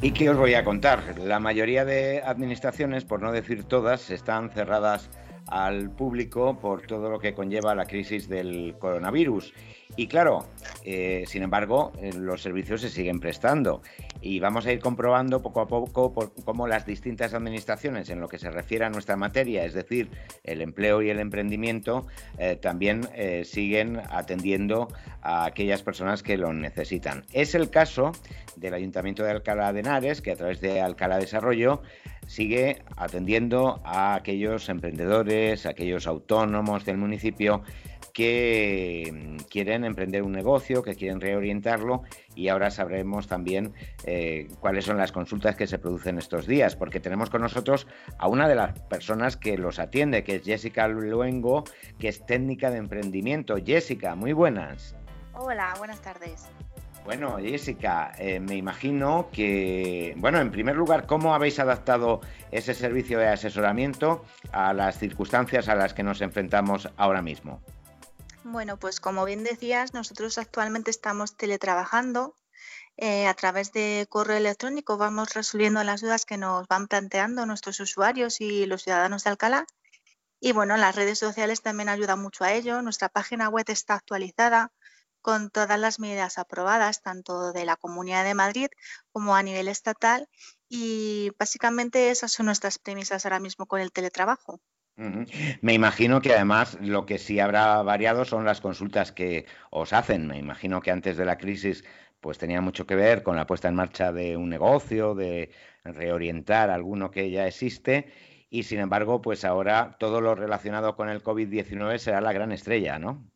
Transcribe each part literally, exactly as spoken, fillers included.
¿Y qué os voy a contar? La mayoría de administraciones, por no decir todas, están cerradas al público por todo lo que conlleva la crisis del coronavirus. Y claro, eh, sin embargo, eh, los servicios se siguen prestando y vamos a ir comprobando poco a poco por, cómo las distintas administraciones, en lo que se refiere a nuestra materia, es decir, el empleo y el emprendimiento, eh, también eh, siguen atendiendo a aquellas personas que lo necesitan. Es el caso del Ayuntamiento de Alcalá de Henares, que a través de Alcalá Desarrollo sigue atendiendo a aquellos emprendedores, a aquellos autónomos del municipio que quieren emprender un negocio, que quieren reorientarlo, y ahora sabremos también eh, cuáles son las consultas que se producen estos días, porque tenemos con nosotros a una de las personas que los atiende, que es Jessica Luengo, que es técnica de emprendimiento. Jessica, muy buenas. Hola, buenas tardes. Bueno, Jessica, eh, me imagino que, bueno, en primer lugar, ¿cómo habéis adaptado ese servicio de asesoramiento a las circunstancias a las que nos enfrentamos ahora mismo? Bueno, pues como bien decías, nosotros actualmente estamos teletrabajando. Eh, a través de correo electrónico vamos resolviendo las dudas que nos van planteando nuestros usuarios y los ciudadanos de Alcalá. Y bueno, las redes sociales también ayudan mucho a ello. Nuestra página web está actualizada con todas las medidas aprobadas, tanto de la Comunidad de Madrid como a nivel estatal. Y básicamente esas son nuestras premisas ahora mismo con el teletrabajo. Ujú. Me imagino que además lo que sí habrá variado son las consultas que os hacen. Me imagino que antes de la crisis pues tenía mucho que ver con la puesta en marcha de un negocio, de reorientar alguno que ya existe y sin embargo pues ahora todo lo relacionado con el COVID diecinueve será la gran estrella, ¿no?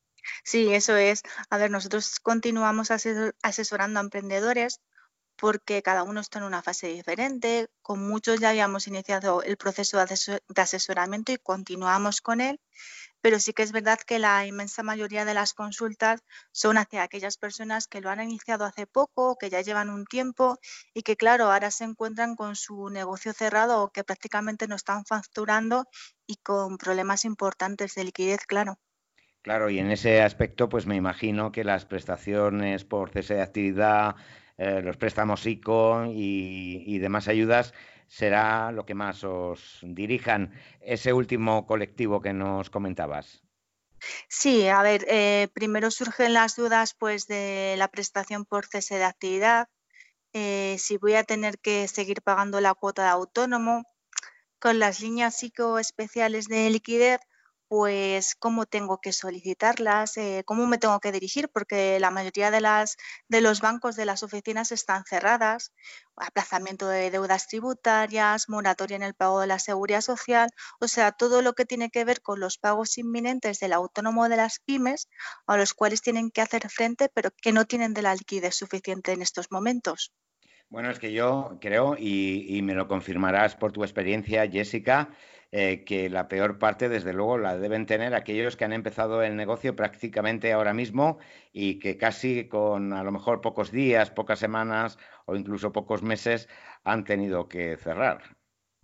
Sí, eso es. A ver, nosotros continuamos asesor- asesorando a emprendedores porque cada uno está en una fase diferente. Con muchos ya habíamos iniciado el proceso de aseso- de asesoramiento y continuamos con él, pero sí que es verdad que la inmensa mayoría de las consultas son hacia aquellas personas que lo han iniciado hace poco, que ya llevan un tiempo y que, claro, ahora se encuentran con su negocio cerrado o que prácticamente no están facturando y con problemas importantes de liquidez, claro. Claro, y en ese aspecto, pues me imagino que las prestaciones por cese de actividad, eh, los préstamos ICO y, y demás ayudas será lo que más os dirijan. Ese último colectivo que nos comentabas. Sí, a ver, eh, primero surgen las dudas pues de la prestación por cese de actividad, eh, si voy a tener que seguir pagando la cuota de autónomo, con las líneas psicoespeciales de liquidez, pues cómo tengo que solicitarlas, eh, cómo me tengo que dirigir, porque la mayoría de las de los bancos de las oficinas están cerradas, aplazamiento de deudas tributarias, moratoria en el pago de la seguridad social, o sea, todo lo que tiene que ver con los pagos inminentes del autónomo de las pymes, a los cuales tienen que hacer frente, pero que no tienen de la liquidez suficiente en estos momentos. Bueno, es que yo creo, y, y me lo confirmarás por tu experiencia, Jessica, eh, que la peor parte, desde luego, la deben tener aquellos que han empezado el negocio prácticamente ahora mismo y que casi con a lo mejor pocos días, pocas semanas o incluso pocos meses han tenido que cerrar.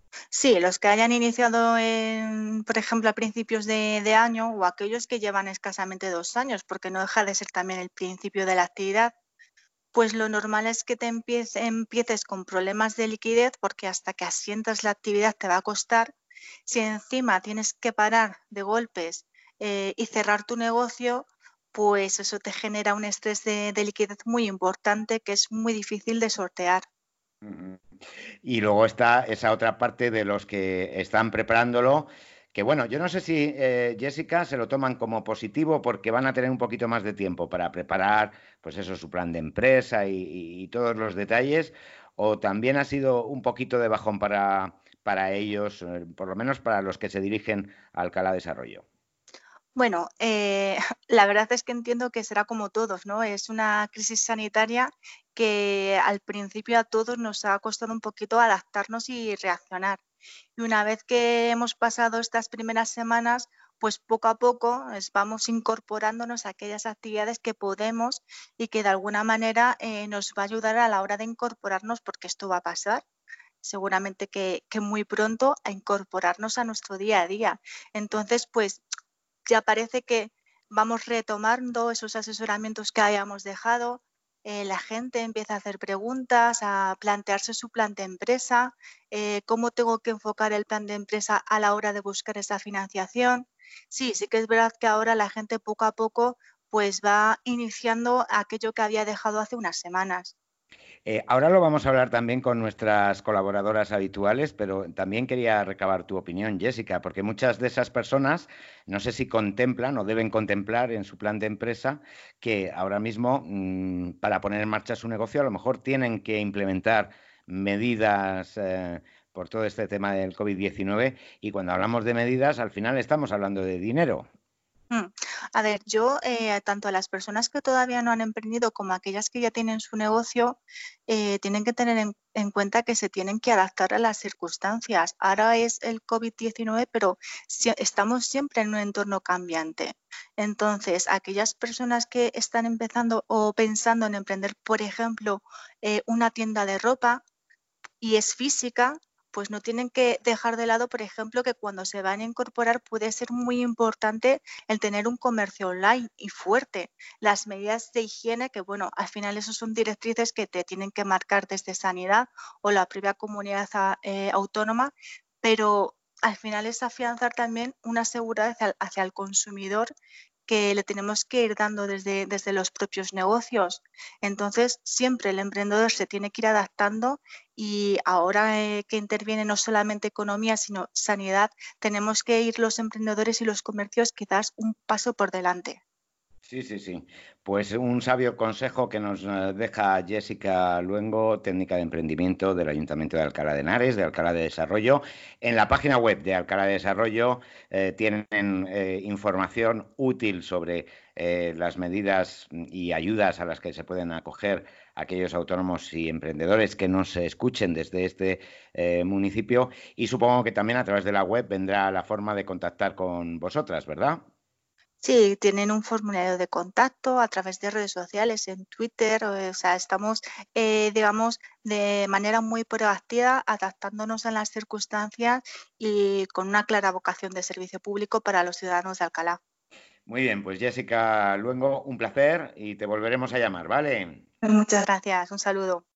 Sí, los que hayan iniciado, en, por ejemplo, a principios de, de año o aquellos que llevan escasamente dos años, porque no deja de ser también el principio de la actividad, pues lo normal es que te empiece- empieces con problemas de liquidez porque hasta que asientas la actividad te va a costar. Si encima tienes que parar de golpes eh, y cerrar tu negocio, pues eso te genera un estrés de de liquidez muy importante que es muy difícil de sortear. Ujú. Y luego está esa otra parte de los que están preparándolo, que bueno, yo no sé si eh, Jessica se lo toman como positivo porque van a tener un poquito más de tiempo para preparar, pues eso, su plan de empresa y, y- y todos los detalles, o también ha sido un poquito de bajón para, para ellos, eh, por lo menos para los que se dirigen a Alcalá Desarrollo. Bueno, eh, la verdad es que entiendo que será como todos, ¿no? Es una crisis sanitaria que al principio a todos nos ha costado un poquito adaptarnos y reaccionar. Y una vez que hemos pasado estas primeras semanas, pues poco a poco es- vamos incorporándonos a aquellas actividades que podemos y que de alguna manera eh, nos va a ayudar a la hora de incorporarnos, porque esto va a pasar seguramente que, que muy pronto a incorporarnos a nuestro día a día. Entonces, pues ya parece que vamos retomando esos asesoramientos que habíamos dejado. eh, la gente empieza a hacer preguntas, a plantearse su plan de empresa, eh, cómo tengo que enfocar el plan de empresa a la hora de buscar esa financiación. Sí, sí que es verdad que ahora la gente poco a poco pues va iniciando aquello que había dejado hace unas semanas. Eh, ahora lo vamos a hablar también con nuestras colaboradoras habituales, pero también quería recabar tu opinión, Jessica, porque muchas de esas personas no sé si contemplan o deben contemplar en su plan de empresa que ahora mismo, mm, para poner en marcha su negocio, a lo mejor tienen que implementar medidas eh, por todo este tema del COVID diecinueve y cuando hablamos de medidas, al final estamos hablando de dinero. Mm. A ver, yo, eh, tanto a las personas que todavía no han emprendido como a aquellas que ya tienen su negocio, eh, tienen que tener en, en cuenta que se tienen que adaptar a las circunstancias. Ahora es el COVID diecinueve, pero sie- estamos siempre en un entorno cambiante. Entonces, aquellas personas que están empezando o pensando en emprender, por ejemplo, eh, una tienda de ropa, y es física, pues no tienen que dejar de lado, por ejemplo, que cuando se van a incorporar puede ser muy importante el tener un comercio online y fuerte. Las medidas de higiene, que bueno, al final eso son directrices que te tienen que marcar desde sanidad o la propia comunidad a- eh, autónoma, pero al final es afianzar también una seguridad hacia, el hacia el consumidor que le tenemos que ir dando desde, desde los propios negocios. Entonces, siempre el emprendedor se tiene que ir adaptando y ahora eh, que interviene no solamente economía, sino sanidad, tenemos que ir los emprendedores y los comercios quizás un paso por delante. Sí, sí, sí. Pues un sabio consejo que nos eh, deja Jessica Luengo, técnica de emprendimiento del Ayuntamiento de Alcalá de Henares, de Alcalá de Desarrollo. En la página web de Alcalá de Desarrollo eh, tienen eh, información útil sobre eh, las medidas y ayudas a las que se pueden acoger aquellos autónomos y emprendedores que nos escuchen desde este eh, municipio. Y supongo que también a través de la web vendrá la forma de contactar con vosotras, ¿verdad? Sí, tienen un formulario de contacto a través de redes sociales, en Twitter, o sea, estamos, eh, digamos, de manera muy proactiva, adaptándonos a las circunstancias y con una clara vocación de servicio público para los ciudadanos de Alcalá. Muy bien, pues Jessica Luengo, un placer y te volveremos a llamar, ¿vale? Muchas gracias, un saludo.